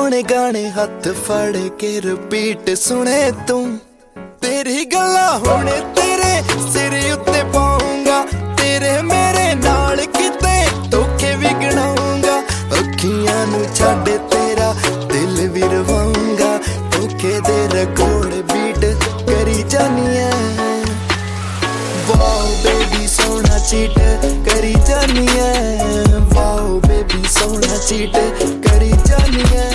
पुराने गाने हथ फड़ के रिपीट सुने तू। तेरी गल्ला हुणे तेरे सिर उत्ते पाऊंगा, तेरे मेरे नाल किते धोखे भी गिनाऊंगा। अखियां नू छड्ड तेरा दिल भी रवाऊंगा, धोखे दे रिकॉर्ड बीट करी जानी है। वाओ बेबी सोना चीट करी जानी है, वाओ बेबी सोना चीट करी जानी है।